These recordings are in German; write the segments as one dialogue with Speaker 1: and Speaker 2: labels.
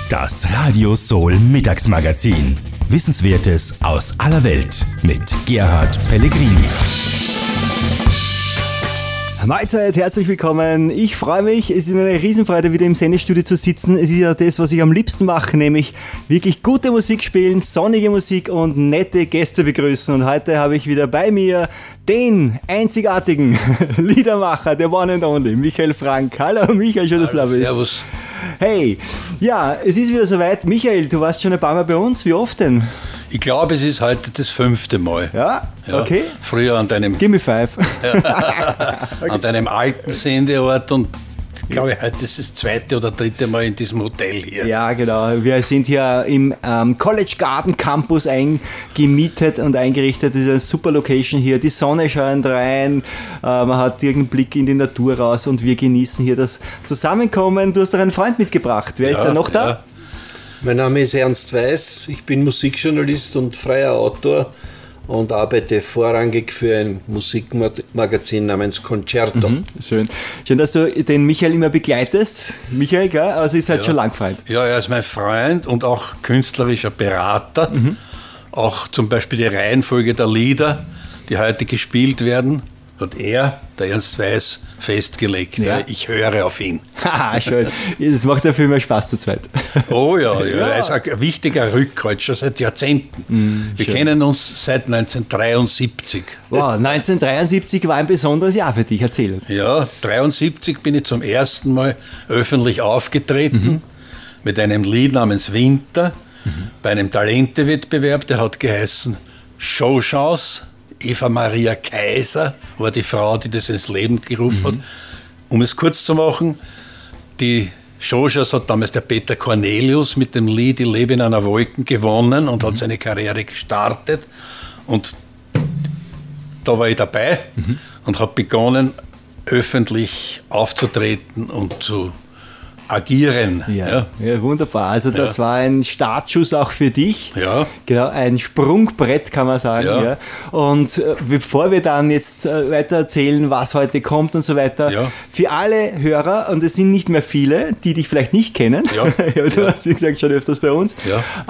Speaker 1: Das Radio Soul Mittagsmagazin. Wissenswertes aus aller Welt mit Gerhard Pellegrini.
Speaker 2: Mahlzeit, herzlich willkommen. Ich freue mich, es ist mir eine Riesenfreude, wieder im Sendestudio zu sitzen. Es ist ja das, was ich am liebsten mache, nämlich wirklich gute Musik spielen, sonnige Musik und nette Gäste begrüßen. Und heute habe ich wieder bei mir den einzigartigen Liedermacher, der One and Only, Michael Frank. Hallo Michael, schön, dass du da bist.
Speaker 3: Servus.
Speaker 2: Hey, ja, es ist wieder soweit. Michael, du warst schon ein paar Mal bei uns. Wie oft denn?
Speaker 3: Ich glaube, es ist heute das 5. Mal.
Speaker 2: Ja, okay.
Speaker 3: Früher an deinem,
Speaker 2: Give me 5.
Speaker 3: an deinem alten Sendeort und ich glaube, heute ist das 2. oder 3. Mal in diesem Hotel hier.
Speaker 2: Ja, genau. Wir sind hier im College Garden Campus eingemietet und eingerichtet. Das ist eine super Location hier. Die Sonne scheint rein, man hat irgendeinen Blick in die Natur raus und wir genießen hier das Zusammenkommen. Du hast doch einen Freund mitgebracht. Wer ist da noch da?
Speaker 3: Ja.
Speaker 4: Mein Name ist Ernst Weiß, ich bin Musikjournalist und freier Autor und arbeite vorrangig für ein Musikmagazin namens Concerto.
Speaker 2: Schön. Schön, dass du den Michael immer begleitest. Michael, gell? Also ihr seid schon lang Freund.
Speaker 3: Ja, er ist mein Freund und auch künstlerischer Berater. Auch zum Beispiel die Reihenfolge der Lieder, die heute gespielt werden, hat er, der Ernst Weiß, festgelegt.
Speaker 2: Ja.
Speaker 3: Ich höre auf ihn.
Speaker 2: Haha, schön. Das macht ja viel mehr Spaß zu zweit.
Speaker 3: Oh ja, er ist ein wichtiger Rückhalt, schon seit Jahrzehnten. Wir
Speaker 2: schön.
Speaker 3: kennen uns seit 1973.
Speaker 2: Wow, 1973 war ein besonderes Jahr für dich. Erzähl uns.
Speaker 3: Ja, 1973 bin ich zum ersten Mal öffentlich aufgetreten mit einem Lied namens Winter bei einem Talentewettbewerb, der hat geheißen Showchance. Eva Maria Kaiser war die Frau, die das ins Leben gerufen hat. Um es kurz zu machen, die Showchance hat damals der Peter Cornelius mit dem Lied Ich lebe in einer Wolken gewonnen und hat seine Karriere gestartet. Und da war ich dabei und habe begonnen, öffentlich aufzutreten und zu agieren.
Speaker 2: Ja, wunderbar. Also das war ein Startschuss auch für dich.
Speaker 3: Ja.
Speaker 2: Genau, ein Sprungbrett kann man sagen.
Speaker 3: Ja.
Speaker 2: Ja. Und bevor wir dann jetzt weiter erzählen, was heute kommt und so weiter, für alle Hörer, und es sind nicht mehr viele, die dich vielleicht nicht kennen, du warst wie gesagt schon öfters bei uns,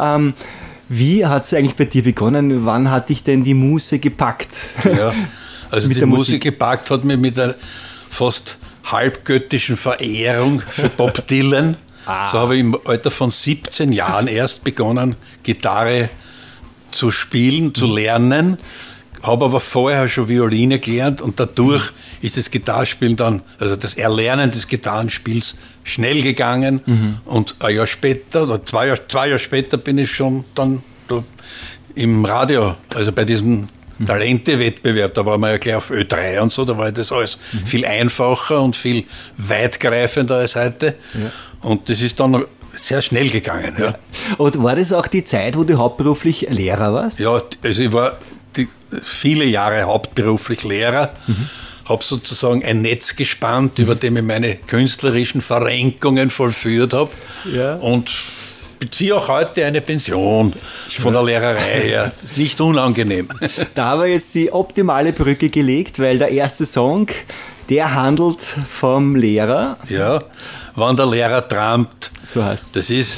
Speaker 2: wie hat es eigentlich bei dir begonnen? Wann hat dich denn die Muse gepackt?
Speaker 3: Ja, also die Musik gepackt hat mich mit einer fast halbgöttischen Verehrung für Bob Dylan. So habe ich im Alter von 17 Jahren erst begonnen, Gitarre zu spielen, zu lernen. Habe aber vorher schon Violine gelernt und dadurch ist das Gitarrespielen dann, also das Erlernen des Gitarrenspiels schnell gegangen. Und ein Jahr später, oder zwei Jahre später bin ich schon dann da im Radio, also bei diesem Talente-Wettbewerb, da waren wir ja gleich auf Ö3 und so, da war das alles viel einfacher und viel weitgreifender als heute. Ja. Und das ist dann sehr schnell gegangen. Ja.
Speaker 2: Und war das auch die Zeit, wo du hauptberuflich Lehrer warst?
Speaker 3: Ja, also ich war viele Jahre hauptberuflich Lehrer, habe sozusagen ein Netz gespannt, über dem ich meine künstlerischen Verrenkungen vollführt habe. Ja. Und beziehe auch heute eine Pension von der Lehrerei her. Ist nicht unangenehm.
Speaker 2: Da haben wir jetzt die optimale Brücke gelegt, weil der erste Song, der handelt vom Lehrer.
Speaker 3: Ja, wann der Lehrer trampt.
Speaker 2: So heißt es.
Speaker 3: Das ist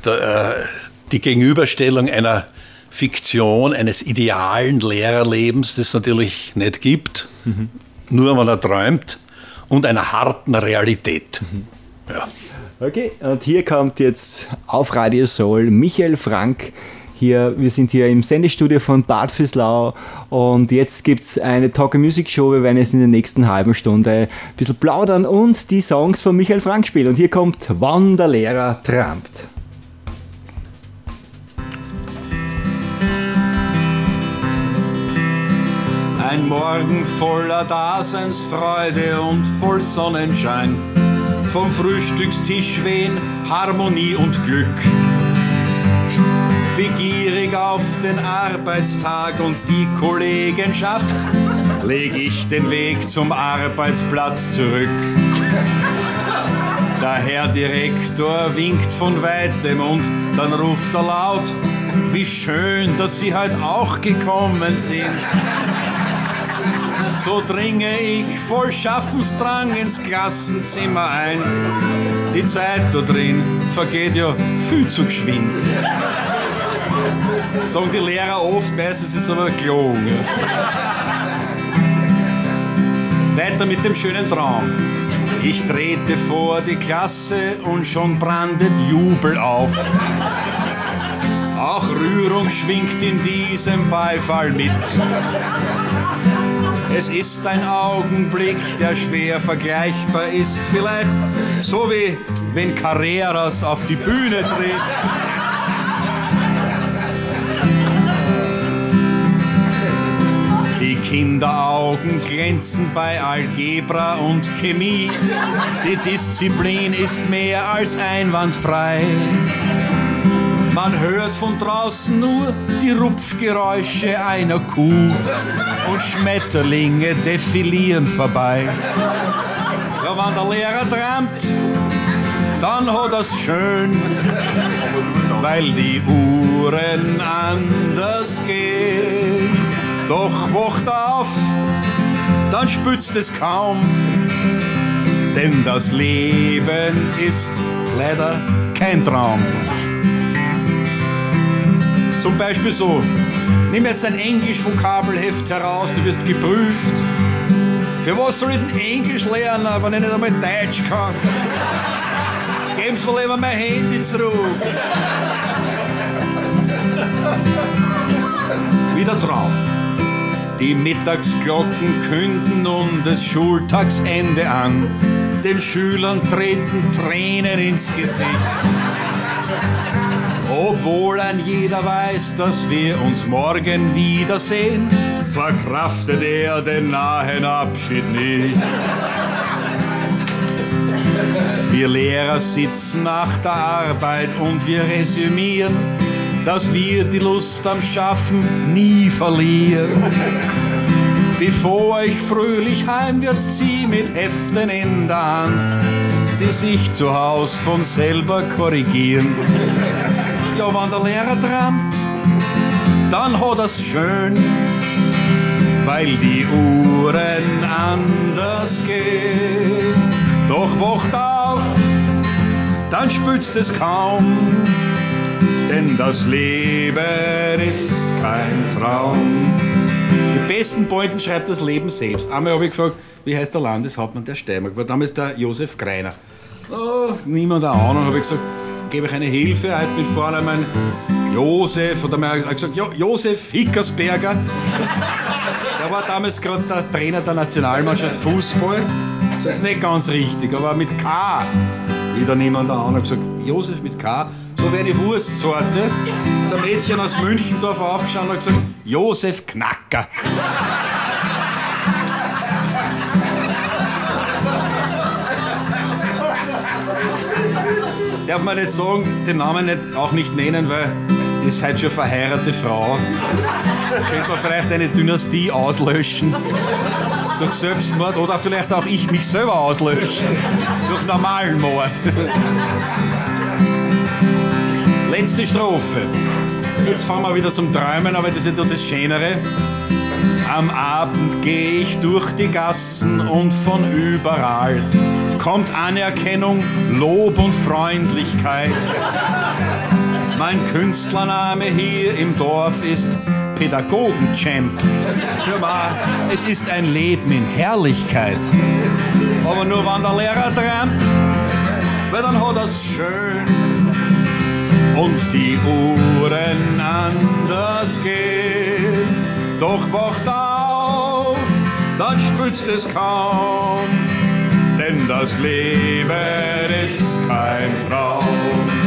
Speaker 3: die Gegenüberstellung einer Fiktion, eines idealen Lehrerlebens, das es natürlich nicht gibt, nur wenn er träumt, und einer harten Realität. Ja.
Speaker 2: Okay, und hier kommt jetzt auf Radio Soul Michael Frank. Wir sind hier im Sendestudio von Bad Vöslau und jetzt gibt es eine Talk-Music-Show. Wir werden jetzt in der nächsten halben Stunde ein bisschen plaudern und die Songs von Michael Frank spielen. Und hier kommt Wann der Lehrer trampt.
Speaker 5: Ein Morgen voller Daseinsfreude und voll Sonnenschein. Vom Frühstückstisch wehen Harmonie und Glück. Begierig auf den Arbeitstag und die Kollegenschaft leg ich den Weg zum Arbeitsplatz zurück. Der Herr Direktor winkt von weitem und dann ruft er laut: Wie schön, dass Sie heute auch gekommen sind. So dringe ich voll Schaffensdrang ins Klassenzimmer ein. Die Zeit da drin vergeht ja viel zu geschwind. Sagen die Lehrer oft, meistens ist es aber gelogen. Weiter mit dem schönen Traum. Ich trete vor die Klasse und schon brandet Jubel auf. Auch Rührung schwingt in diesem Beifall mit. Es ist ein Augenblick, der schwer vergleichbar ist. Vielleicht so wie wenn Carreras auf die Bühne tritt. Die Kinderaugen glänzen bei Algebra und Chemie. Die Disziplin ist mehr als einwandfrei. Man hört von draußen nur die Rupfgeräusche einer Kuh und Schmetterlinge defilieren vorbei. Ja, wenn der Lehrer träumt, dann hat er's schön, weil die Uhren anders gehen. Doch wacht auf, dann spützt es kaum, denn das Leben ist leider kein Traum. Zum Beispiel so, nimm jetzt ein Englisch-Vokabelheft heraus, du wirst geprüft. Für was soll ich denn Englisch lernen, wenn ich nicht einmal Deutsch kann? Geben Sie mir lieber mein Handy zurück. Wieder Traum. Die Mittagsglocken künden nun des Schultagsende an. Den Schülern treten Tränen ins Gesicht. Obwohl ein jeder weiß, dass wir uns morgen wiedersehen, verkraftet er den nahen Abschied nicht. Wir Lehrer sitzen nach der Arbeit und wir resümieren, dass wir die Lust am Schaffen nie verlieren. Bevor euch fröhlich heimwärts zieht mit Heften in der Hand, die sich zu Haus von selber korrigieren. Ja, wenn der Lehrer träumt, dann hat er's schön, weil die Uhren anders gehen. Doch wacht auf, dann spützt es kaum, denn das Leben ist kein Traum. Die besten Pointen schreibt das Leben selbst. Einmal habe ich gefragt, wie heißt der Landeshauptmann der Steiermark? War damals der Josef Greiner. Oh, niemand eine Ahnung, habe ich gesagt, gebe ich eine Hilfe, heißt mit Vornamen Josef, oder man hat gesagt, ja, Josef Hickersberger. Der war damals gerade der Trainer der Nationalmannschaft Fußball. Das ist nicht ganz richtig, aber mit K. Wieder niemand eine Ahnung, gesagt, Josef mit K. So wie eine Wurstsorte. Da ist ein Mädchen aus Münchendorf aufgestanden und hat gesagt, Josef Knacker. Darf man nicht sagen, den Namen auch nicht nennen, weil ist halt schon verheiratete Frau. Könnte man vielleicht eine Dynastie auslöschen durch Selbstmord oder vielleicht auch ich mich selber auslöschen durch normalen Mord. Letzte Strophe. Jetzt fahren wir wieder zum Träumen, aber das ist ja doch das Schönere. Am Abend gehe ich durch die Gassen und von überall kommt Anerkennung, Lob und Freundlichkeit. Mein Künstlername hier im Dorf ist Pädagogen-Champ. Es ist ein Leben in Herrlichkeit. Aber nur wenn der Lehrer träumt, weil dann hat er's schön. Und die Uhren anders gehen. Doch wacht auf, dann spützt es kaum, denn das Leben ist kein Traum.